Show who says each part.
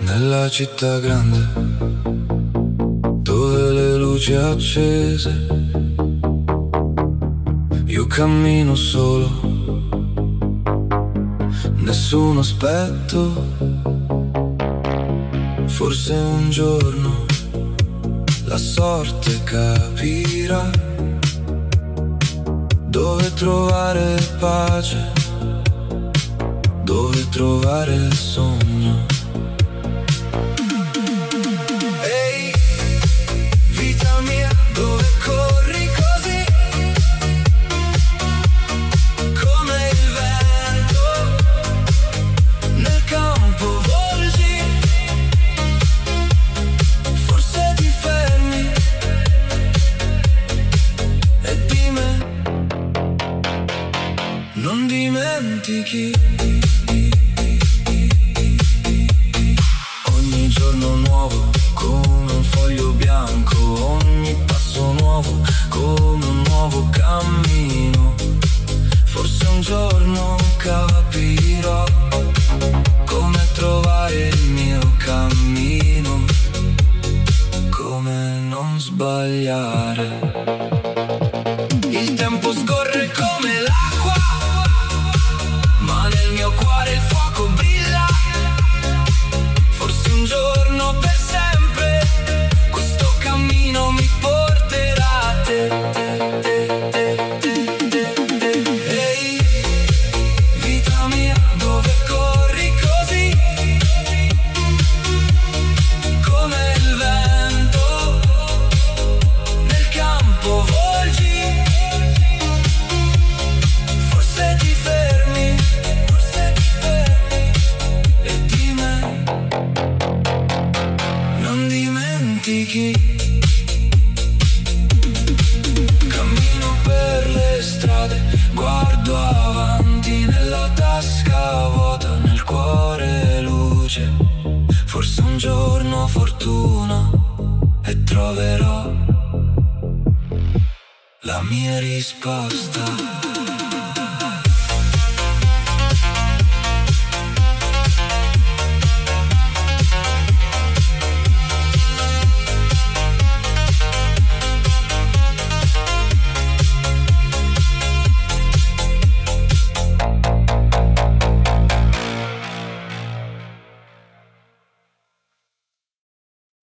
Speaker 1: nella città grande, dove le luci accese, io cammino solo, nessun aspetto. Forse un giorno la sorte capirà dove trovare pace, dove trovare il sogno. Ehi, vita mia, dove corri così? Come il vento, nel campo volgi. Forse ti fermi e di me non dimentichi. Ogni giorno nuovo come un foglio bianco, ogni passo nuovo come un nuovo cammino. Forse un giorno capirò come trovare il mio cammino, come non sbagliare. Il tempo scorre come l'acqua, ma nel mio cuore il fuoco brilla. Forse un giorno per sempre questo cammino mi porterà a te. Ehi, vita mia, dove corri così? Come il vento, nel campo volgi. Forse ti fermi e di me non dimentichi. Cammino per le strade, guardo avanti, nella tasca vuota, nel cuore luce. Forse un giorno fortuna e troverò la mia risposta.